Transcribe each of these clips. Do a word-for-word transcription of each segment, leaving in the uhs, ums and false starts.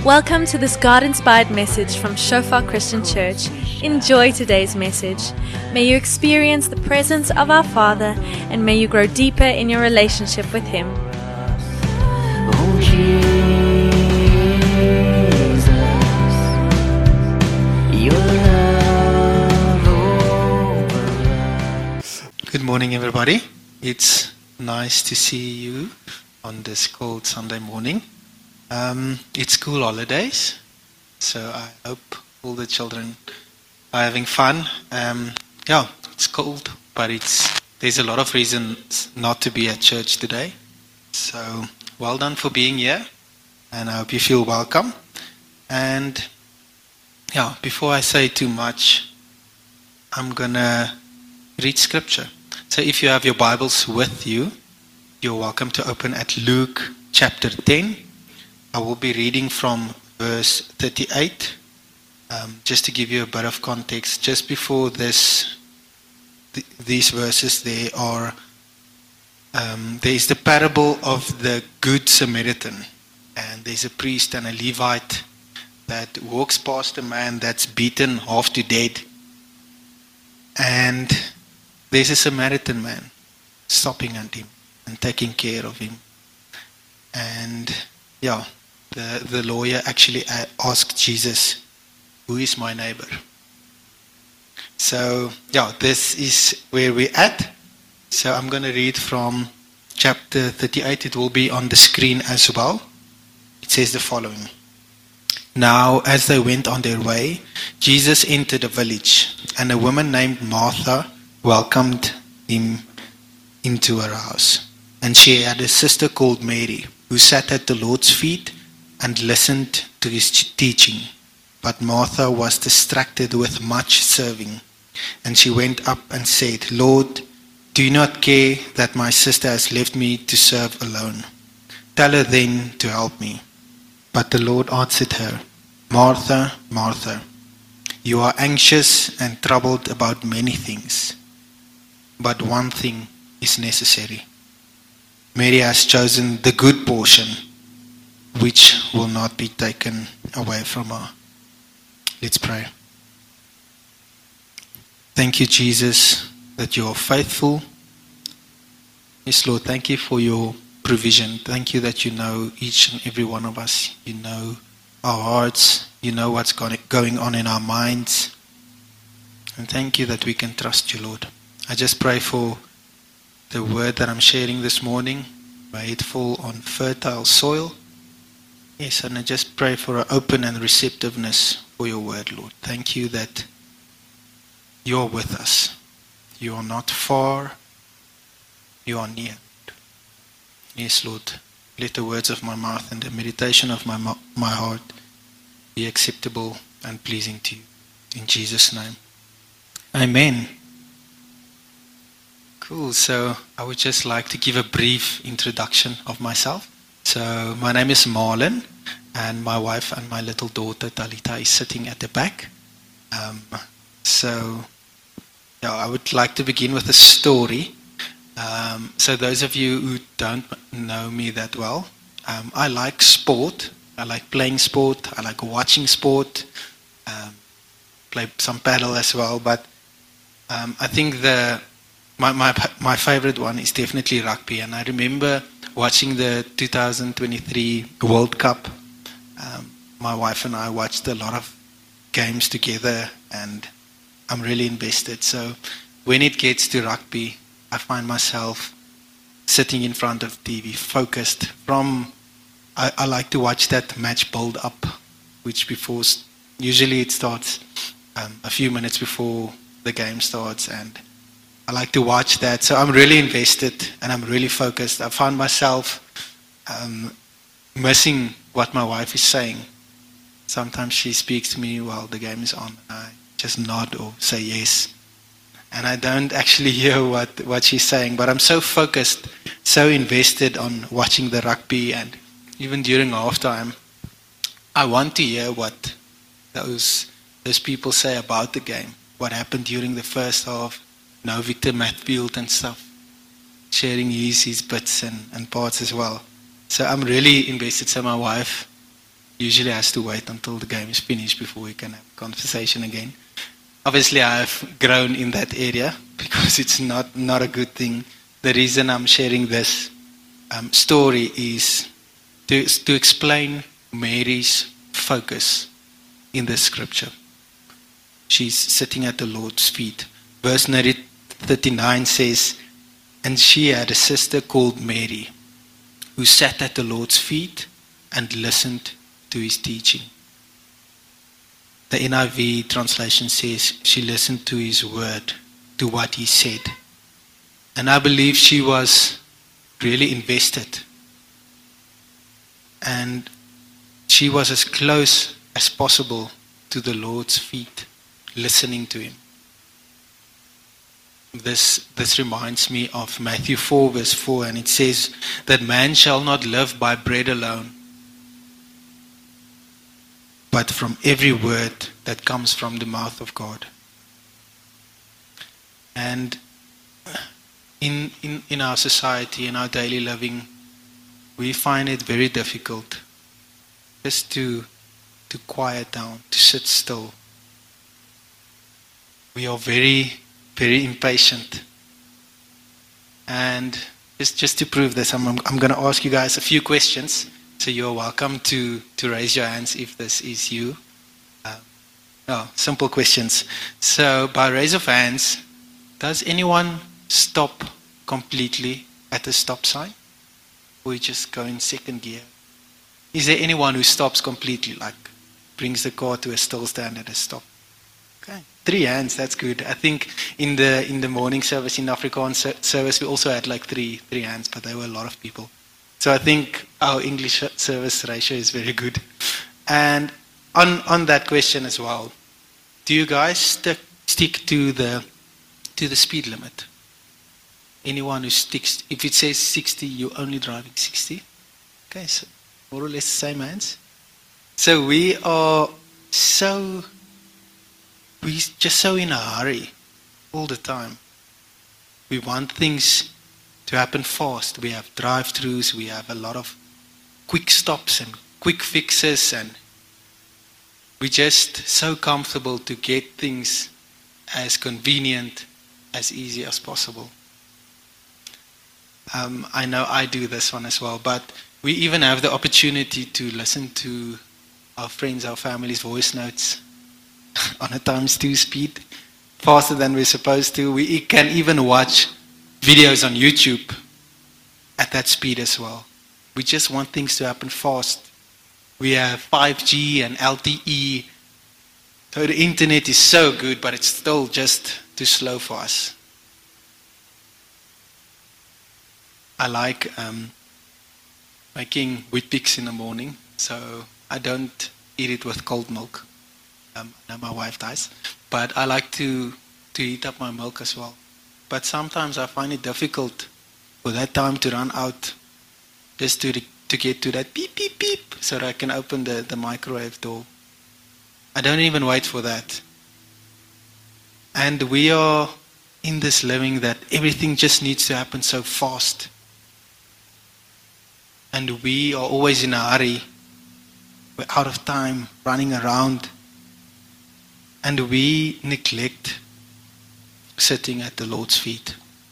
Welcome to this God-inspired message from Shofar Christian Church. Enjoy today's message. May you experience the presence of our Father, and may you grow deeper in your relationship with Him. Oh, Jesus, your love over us. Good morning, everybody. It's nice to see you on this cold Sunday morning. Um, it's school holidays, so I hope all the children are having fun. Um, yeah, it's cold, but it's there's a lot of reasons not to be at church today. So well done for being here, and I hope you feel welcome. And yeah, before I say too much, I'm gonna read scripture. So if you have your Bibles with you, you're welcome to open at Luke chapter ten. I will be reading from verse thirty-eight. Um, just to give you a bit of context, just before this, th- these verses, there are um, there is the parable of the Good Samaritan, and there's a priest and a Levite that walks past a man that's beaten half to death, and there's a Samaritan man stopping at him and taking care of him. And yeah, the, the lawyer actually asked Jesus, who is my neighbor? So yeah, this is where we're at. So I'm going to read from chapter thirty-eight. It will be on the screen as well. It says the following. Now, as they went on their way, Jesus entered a village, and a woman named Martha welcomed him into her house. And she had a sister called Mary, who sat at the Lord's feet and listened to his teaching. But Martha was distracted with much serving. And she went up and said, Lord, do you not care that my sister has left me to serve alone? Tell her then to help me. But the Lord answered her, Martha, Martha, you are anxious and troubled about many things, but one thing is necessary. Mary has chosen the good portion, which will not be taken away from her. Let's pray. Thank you, Jesus, that you are faithful. Yes, Lord, thank you for your provision. Thank you that you know each and every one of us. You know our hearts. You know what's going on in our minds. And thank you that we can trust you, Lord. I just pray for the word that I'm sharing this morning. May it fall on fertile soil. Yes, and I just pray for an open and receptiveness for your word, Lord. Thank you that you are with us. You are not far. You are near. Yes, Lord. Let the words of my mouth and the meditation of my my heart be acceptable and pleasing to you. In Jesus' name. Amen. Cool. So I would just like to give a brief introduction of myself. So my name is Marlon, and my wife and my little daughter Talita is sitting at the back. Um, so yeah, I would like to begin with a story. Um, so those of you who don't know me that well, um, I like sport. I like playing sport. I like watching sport. Um, play some paddle as well. But um, I think the my, my my favorite one is definitely rugby. And I remember watching the two thousand twenty-three World Cup. Um, my wife and I watched a lot of games together, and I'm really invested. So when it gets to rugby, I find myself sitting in front of T V, focused. From I, I like to watch that match build up, which before usually it starts um, a few minutes before the game starts, and I like to watch that. So I'm really invested and I'm really focused. I find myself um, missing what my wife is saying. Sometimes she speaks to me while the game is on. I just nod or say yes. And I don't actually hear what, what she's saying. But I'm so focused, so invested on watching the rugby. And even during halftime, I want to hear what those, those people say about the game. What happened during the first half. Now Victor Matfield and stuff, sharing his, his bits and, and parts as well. So I'm really invested. So my wife usually has to wait until the game is finished before we can have a conversation again. Obviously, I've grown in that area because it's not, not a good thing. The reason I'm sharing this um, story is to, to explain Mary's focus in the scripture. She's sitting at the Lord's feet. Verse thirty-nine says, "And she had a sister called Mary, who sat at the Lord's feet and listened to his teaching." The N I V translation says she listened to his word, to what he said. And I believe she was really invested. And she was as close as possible to the Lord's feet, listening to him. This, this reminds me of Matthew four verse four, and it says that man shall not live by bread alone, but from every word that comes from the mouth of God. And in, in, in our society, in our daily living, we find it very difficult just to, to quiet down, to sit still. We are very, very impatient. And just, just to prove this, I'm, I'm going to ask you guys a few questions. So you're welcome to, to raise your hands if this is you. Uh, oh, simple questions. So by raise of hands, does anyone stop completely at the stop sign? Or you just go in second gear? Is there anyone who stops completely, like brings the car to a still stand at a stop? Okay, three hands, that's good. I think in the in the morning service, in the Afrikaans service, we also had like three three hands, but there were a lot of people. So I think our English service ratio is very good. And on on that question as well, do you guys stick stick to the to the speed limit? Anyone who sticks, if it says sixty, you're only driving sixty? Okay, so more or less the same hands. So we are so, we're just so in a hurry all the time. We want things to happen fast. We have drive-thrus, we have a lot of quick stops and quick fixes, and we're just so comfortable to get things as convenient, as easy as possible. Um, I know I do this one as well, but we even have the opportunity to listen to our friends, our family's voice notes on a times two speed, faster than we're supposed to. We can even watch videos on YouTube at that speed as well. We just want things to happen fast. We have five G and L T E, so the internet is so good, but it's still just too slow for us. I like um, making Weet-Bix in the morning, so I don't eat it with cold milk. Um, I know my wife does, but I like to, to heat up my milk as well. But sometimes I find it difficult for that time to run out, just to, to get to that beep, beep, beep, so that I can open the, the microwave door. I don't even wait for that. And we are in this living that everything just needs to happen so fast. And we are always in a hurry. We're out of time, running around. And we neglect sitting at the Lord's feet.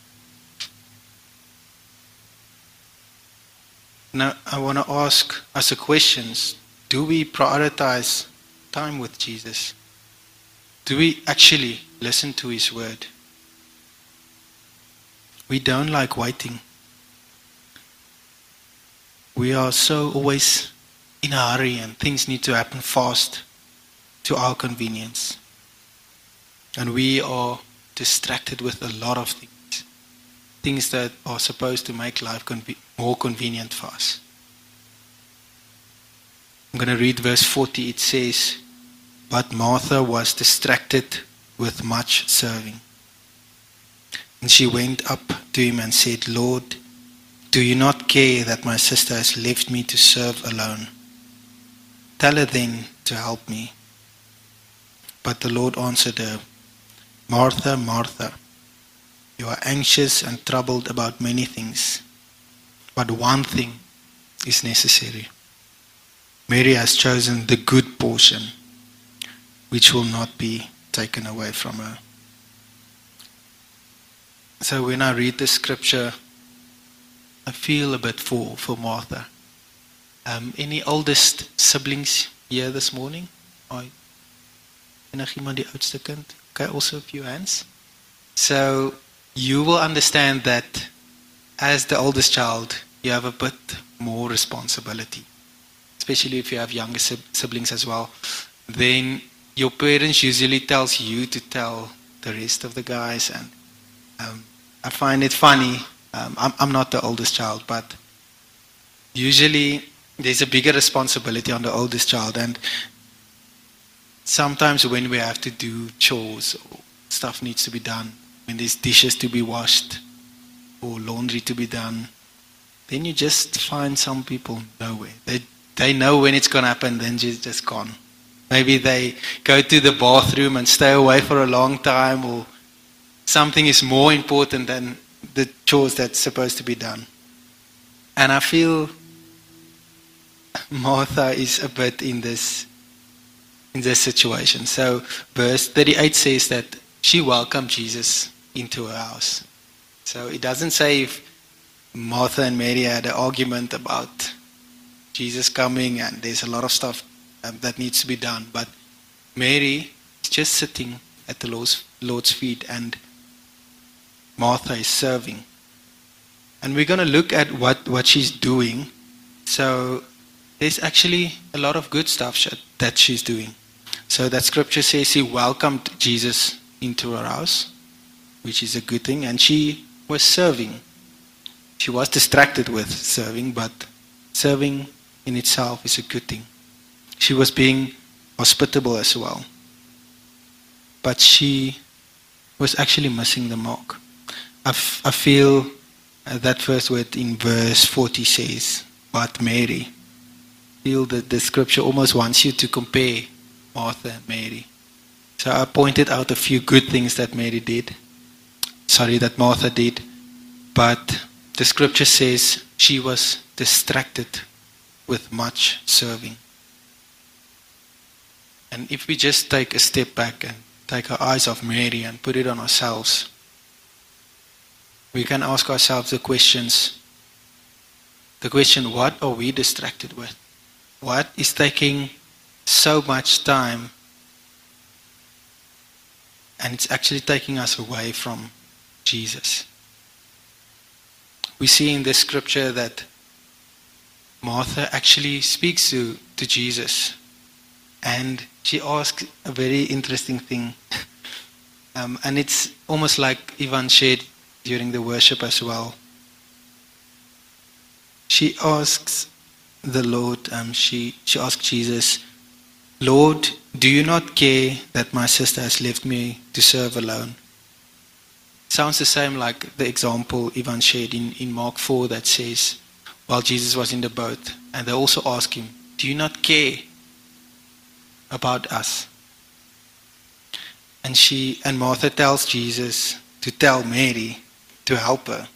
Now, I want to ask us a question. Do we prioritize time with Jesus? Do we actually listen to His word? We don't like waiting. We are so always in a hurry and things need to happen fast to our convenience. And we are distracted with a lot of things. Things that are supposed to make life conve- more convenient for us. I'm going to read verse forty. It says, "But Martha was distracted with much serving. And she went up to him and said, 'Lord, do you not care that my sister has left me to serve alone? Tell her then to help me.' But the Lord answered her, 'Martha, Martha, you are anxious and troubled about many things, but one thing is necessary. Mary has chosen the good portion, which will not be taken away from her. So when I read the scripture, I feel a bit for, for Martha. Um, any oldest siblings here this morning? I, enig iemand die oudste kind? Okay, also a few hands. So you will understand that as the oldest child, you have a bit more responsibility, especially if you have younger siblings as well. Then your parents usually tells you to tell the rest of the guys, and um, I find it funny. Um, I'm, I'm not the oldest child, but usually there's a bigger responsibility on the oldest child, and sometimes when we have to do chores or stuff needs to be done, when there's dishes to be washed or laundry to be done, then you just find some people nowhere. They they know when it's going to happen, then it's just gone. Maybe they go to the bathroom and stay away for a long time, or something is more important than the chores that's supposed to be done. And I feel Martha is a bit in this in this situation. So verse thirty-eight says that she welcomed Jesus into her house. So it doesn't say if Martha and Mary had an argument about Jesus coming and there's a lot of stuff um, that needs to be done. But Mary is just sitting at the Lord's, Lord's feet, and Martha is serving. And we're going to look at what, what she's doing. So there's actually a lot of good stuff that she's doing. So that scripture says she welcomed Jesus into her house, which is a good thing, and she was serving. She was distracted with serving, but serving in itself is a good thing. She was being hospitable as well. But she was actually missing the mark. I, f- I feel that first word in verse forty says, but Mary. I feel that the scripture almost wants you to compare Martha and Mary. So I pointed out a few good things that Mary did. Sorry, that Martha did. But the scripture says she was distracted with much serving. And if we just take a step back and take our eyes off Mary and put it on ourselves, we can ask ourselves the questions. The question, what are we distracted with? What is taking so much time, and it's actually taking us away from Jesus? We see in this scripture that Martha actually speaks to, to Jesus, and she asks a very interesting thing. um, and it's almost like Ivan shared during the worship as well. She asks the Lord, um, she, she asks Jesus, Lord, do you not care that my sister has left me to serve alone? Sounds the same like the example Ivan shared in, in Mark four that says, while Jesus was in the boat, and they also ask him, do you not care about us? And she and Martha tells Jesus to tell Mary to help her.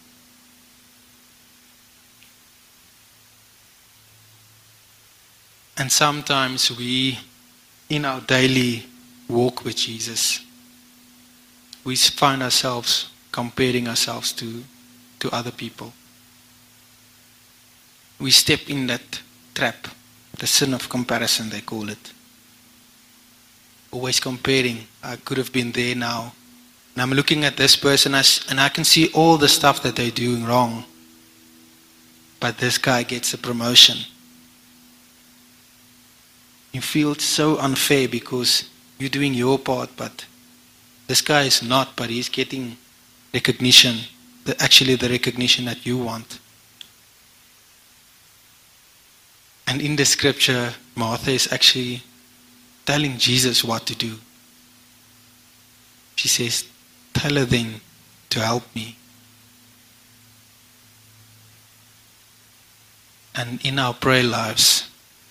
And sometimes we, in our daily walk with Jesus, we find ourselves comparing ourselves to, to other people. We step in that trap, the sin of comparison they call it. Always comparing. I could have been there now. And I'm looking at this person and I can see all the stuff that they're doing wrong. But this guy gets a promotion. You feel so unfair because you're doing your part, but this guy is not, but he's getting recognition, the, actually the recognition that you want. And in the scripture, Martha is actually telling Jesus what to do. She says, tell her then to help me. And in our prayer lives,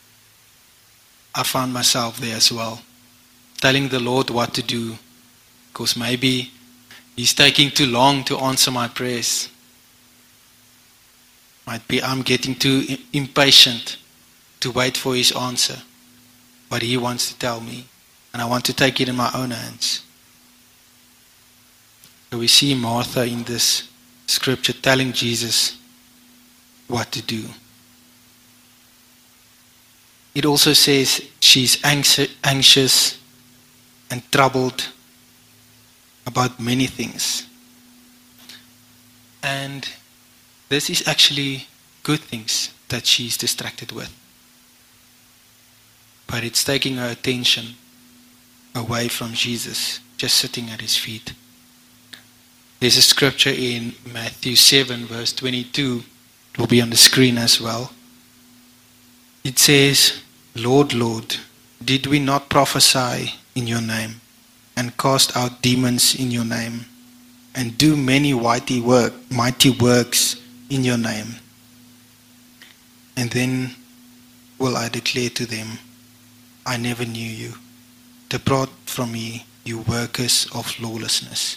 I found myself there as well, telling the Lord what to do, because maybe He's taking too long to answer my prayers. Might be I'm getting too impatient. to wait for his answer, what he wants to tell me, and I want to take it in my own hands. So we see Martha in this scripture telling Jesus what to do. It also says she's anxious and troubled about many things. And this is actually good things that she's distracted with. But it's taking her attention away from Jesus, just sitting at his feet. There's a scripture in Matthew seven verse twenty-two. It will be on the screen as well. It says, Lord, Lord, did we not prophesy in your name, and cast out demons in your name, and do many mighty work, mighty works in your name? And then will I declare to them, I never knew you. Depart from me, you workers of lawlessness.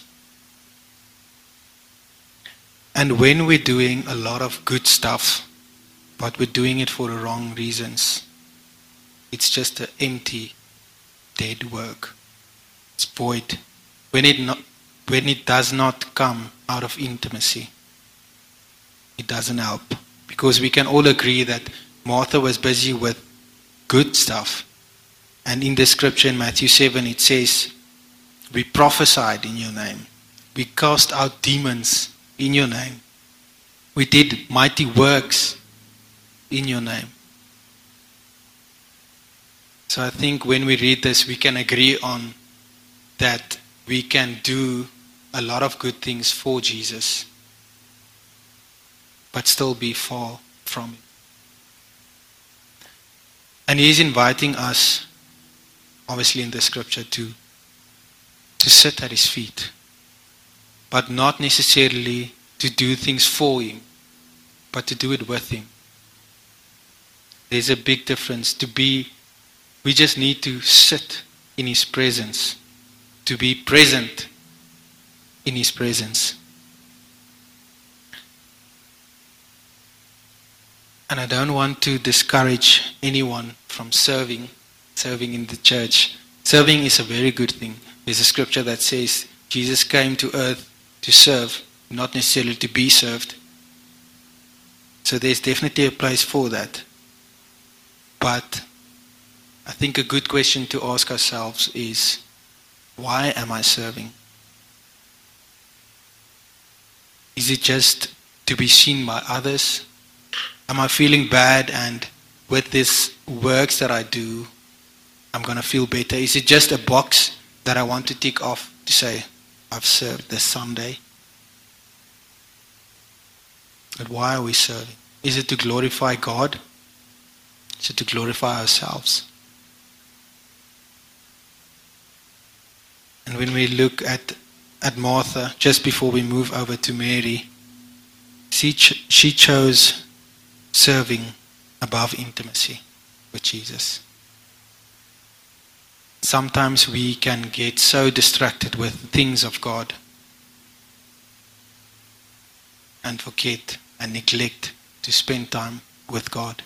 And when we're doing a lot of good stuff, but we're doing it for the wrong reasons, it's just an empty, dead work. It's void. When it not, when it does not come out of intimacy, it doesn't help. Because we can all agree that Martha was busy with good stuff. And in the scripture in Matthew seven it says, we prophesied in your name. We cast out demons in your name. We did mighty works in your name. So I think when we read this, we can agree on that we can do a lot of good things for Jesus, but still be far from him. And he's inviting us, obviously in the scripture, to, to sit at his feet, but not necessarily to do things for him, but to do it with him. There's a big difference. To be, we just need to sit in his presence, to be present in his presence. And I don't want to discourage anyone from serving, serving in the church. Serving is a very good thing. There's a scripture that says Jesus came to earth to serve, not necessarily to be served. So there's definitely a place for that. But I think a good question to ask ourselves is, why am I serving? Is it just to be seen by others? Am I feeling bad, and with this works that I do, I'm going to feel better? Is it just a box that I want to tick off to say, I've served this Sunday? But why are we serving? Is it to glorify God? Is it to glorify ourselves? And when we look at, at Martha, just before we move over to Mary, she, ch- she chose serving above intimacy with Jesus. Sometimes we can get so distracted with things of God and forget and neglect to spend time with God.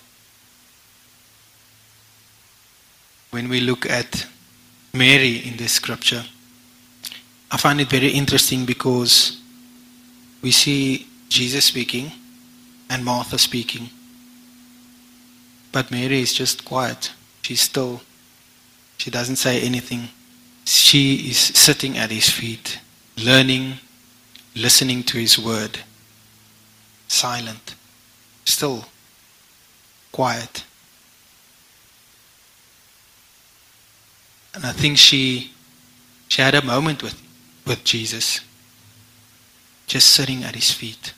When we look at Mary in this scripture, I find it very interesting because we see Jesus speaking and Martha speaking. But Mary is just quiet. She's still. She doesn't say anything. She is sitting at his feet, learning, listening to his word. Silent. Still. Quiet. And I think she she had a moment with, with Jesus. Just sitting at his feet.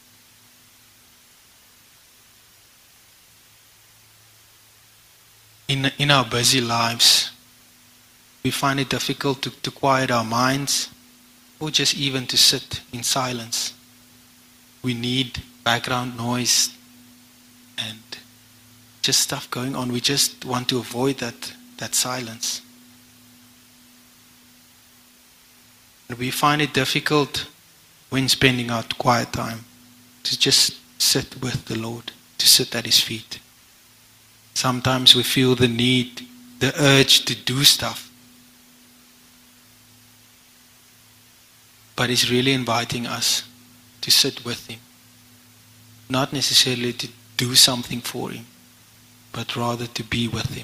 In, in our busy lives, we find it difficult to, to quiet our minds, or just even to sit in silence. We need background noise and just stuff going on. We just want to avoid that, that silence. And we find it difficult when spending our quiet time to just sit with the Lord, to sit at his feet. Sometimes we feel the need, the urge to do stuff. But He's really inviting us to sit with Him. Not necessarily to do something for Him, but rather to be with Him.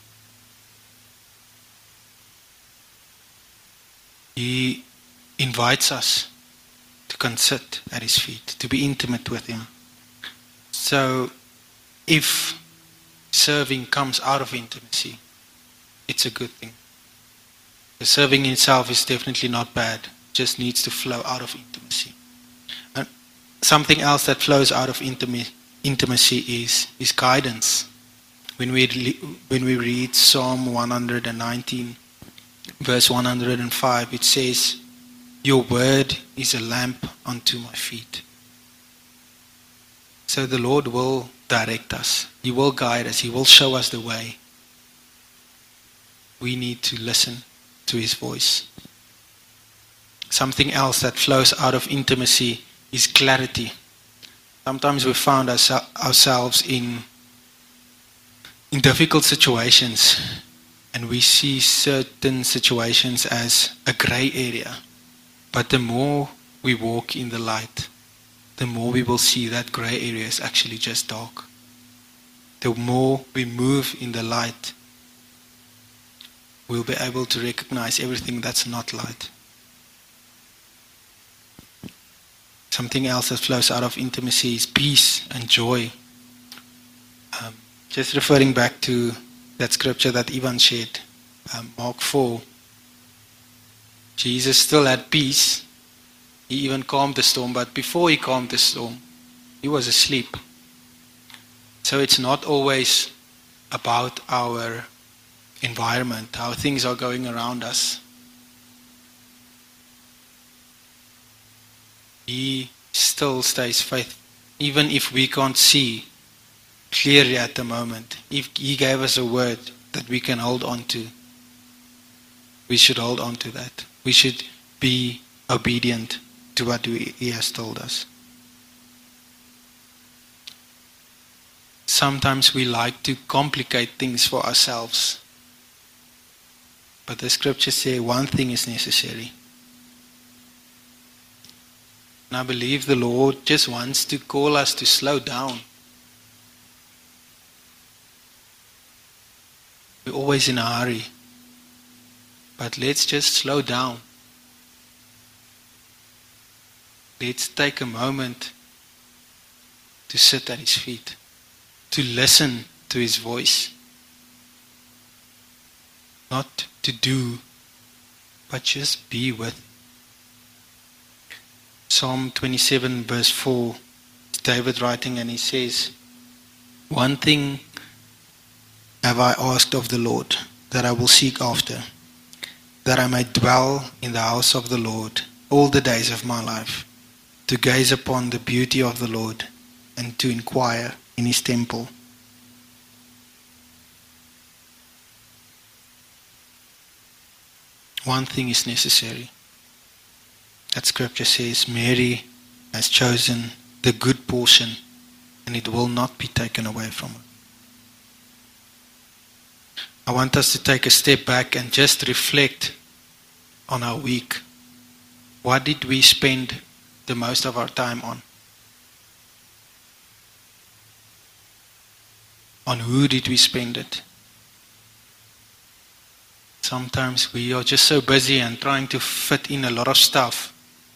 He invites us to come sit at His feet, to be intimate with Him. So, if serving comes out of intimacy, it's a good thing. The serving in itself is definitely not bad, just needs to flow out of intimacy. And something else that flows out of intima- intimacy is, is guidance. When we, when we read Psalm one hundred nineteen, verse one hundred five, it says, "Your word is a lamp unto my feet." So the Lord will direct us. He will guide us. He will show us the way. We need to listen to His voice. Something else that flows out of intimacy is clarity. Sometimes we found ourse- ourselves in, in difficult situations, and we see certain situations as a gray area. But the more we walk in the light, the more we will see that gray area is actually just dark. The more we move in the light, we'll be able to recognize everything that's not light. Something else that flows out of intimacy is peace and joy. Um, just referring back to that scripture that Ivan shared, um, Mark four. Jesus still had peace. He even calmed the storm, but before He calmed the storm, He was asleep. So it's not always about our environment, how things are going around us. He still stays faithful, even if we can't see clearly at the moment. If He gave us a word that we can hold on to, we should hold on to that. We should be obedient to what He has told us. Sometimes we like to complicate things for ourselves. But the scriptures say one thing is necessary. And I believe the Lord just wants to call us to slow down. We're always in a hurry. But let's just slow down. Let's take a moment to sit at His feet, to listen to His voice. Not to do, but just be with. Psalm twenty-seven verse four, David writing, and he says, "One thing have I asked of the Lord, that I will seek after, that I may dwell in the house of the Lord all the days of my life, to gaze upon the beauty of the Lord, and to inquire in His temple." One thing is necessary. That scripture says, Mary has chosen the good portion, and it will not be taken away from her. I want us to take a step back and just reflect on our week. What did we spend the most of our time on? On who did we spend it? Sometimes we are just so busy and trying to fit in a lot of stuff.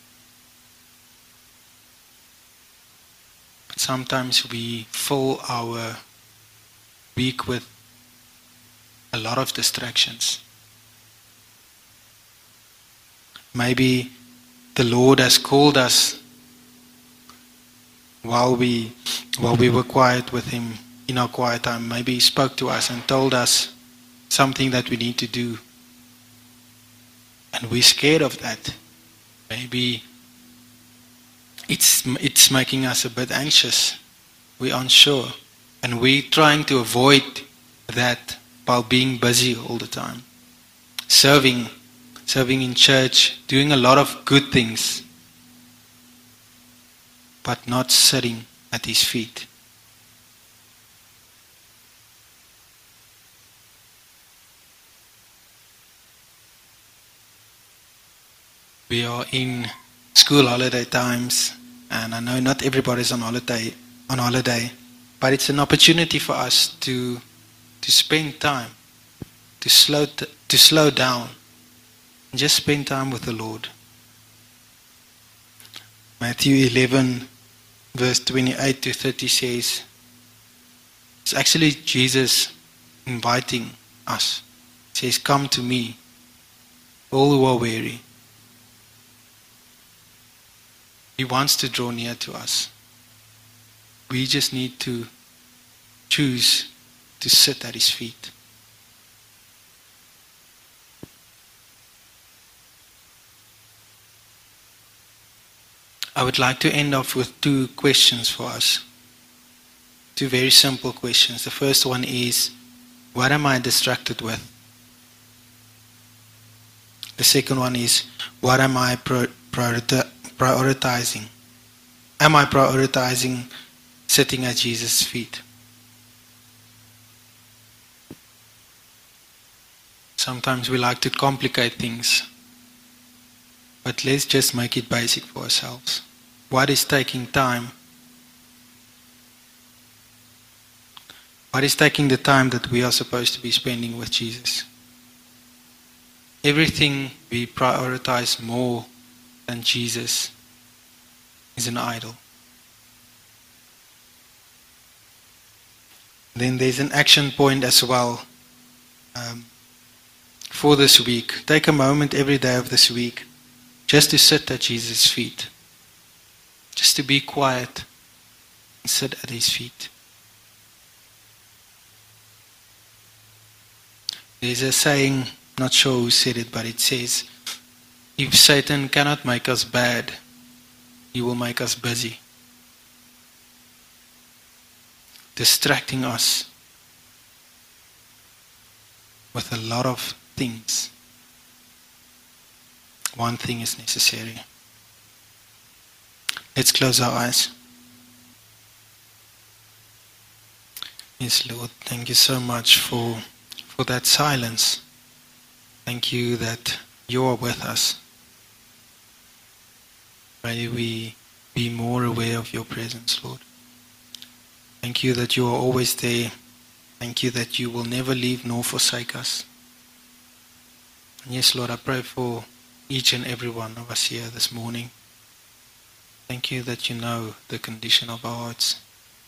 But sometimes we fill our week with a lot of distractions. Maybe the Lord has called us while we while we were quiet with Him in our quiet time. Maybe He spoke to us and told us something that we need to do. And we're scared of that. Maybe it's it's making us a bit anxious. We're unsure. And we're trying to avoid that while being busy all the time. Serving, serving in church, doing a lot of good things, but not sitting at His feet. We are in school holiday times, and I know not everybody's on holiday, on holiday, but it's an opportunity for us to to spend time, to slow t- to slow down, and just spend time with the Lord. Matthew eleven, verse twenty-eight to thirty says, it's actually Jesus inviting us. It says, "Come to me, all who are weary." He wants to draw near to us. We just need to choose to sit at His feet. I would like to end off with two questions for us. Two very simple questions. The first one is, what am I distracted with? The second one is, what am I pro- priorita- prioritizing? Am I prioritizing sitting at Jesus' feet? Sometimes we like to complicate things, but let's just make it basic for ourselves. What is taking time? What is taking the time that we are supposed to be spending with Jesus? Everything we prioritize more than Jesus is an idol. Then there's an action point as well um, for this week. Take a moment every day of this week just to sit at Jesus' feet. Just to be quiet and sit at His feet. There's a saying, not sure who said it, but it says, if Satan cannot make us bad, he will make us busy, distracting us with a lot of things. One thing is necessary. Let's close our eyes. Yes, Lord, thank you so much for, for that silence. Thank you that you are with us. May we be more aware of your presence, Lord. Thank you that you are always there. Thank you that you will never leave nor forsake us. And yes, Lord, I pray for each and every one of us here this morning. Thank you that you know the condition of our hearts.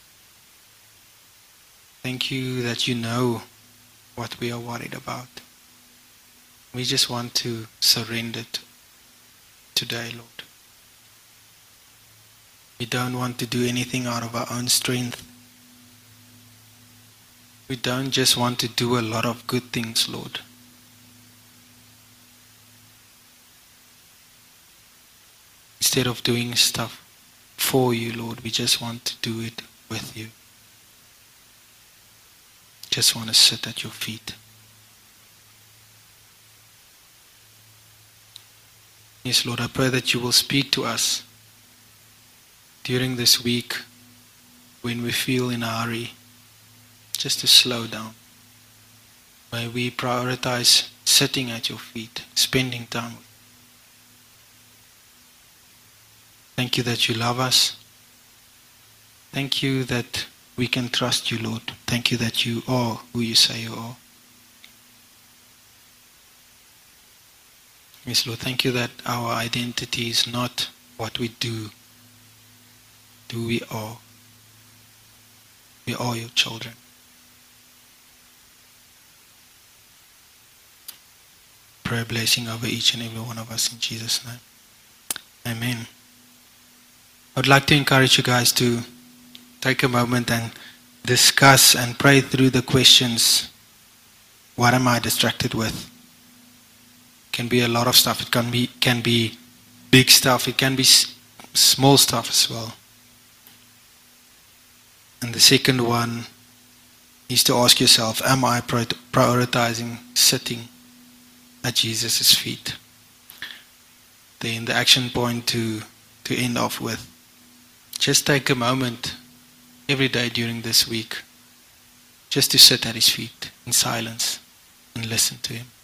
Thank you that you know what we are worried about. We just want to surrender to today, Lord. We don't want to do anything out of our own strength. We don't just want to do a lot of good things, Lord. Instead of doing stuff for you, Lord, we just want to do it with you. Just want to sit at your feet. Yes, Lord, I pray that you will speak to us during this week when we feel in a hurry, just to slow down. May we prioritize sitting at your feet, spending time with you. Thank you that you love us. Thank you that we can trust you, Lord. Thank you that you are who you say you are. Yes, Lord, thank you that our identity is not what we do. Do we are. We are your children. Pray a blessing over each and every one of us in Jesus' name. Amen. I'd like to encourage you guys to take a moment and discuss and pray through the questions. What am I distracted with? It can be a lot of stuff. It can be can be big stuff. It can be s- small stuff as well. And the second one is to ask yourself, am I prioritizing sitting at Jesus' feet? Then the action point to, to end off with, just take a moment every day during this week just to sit at His feet in silence and listen to Him.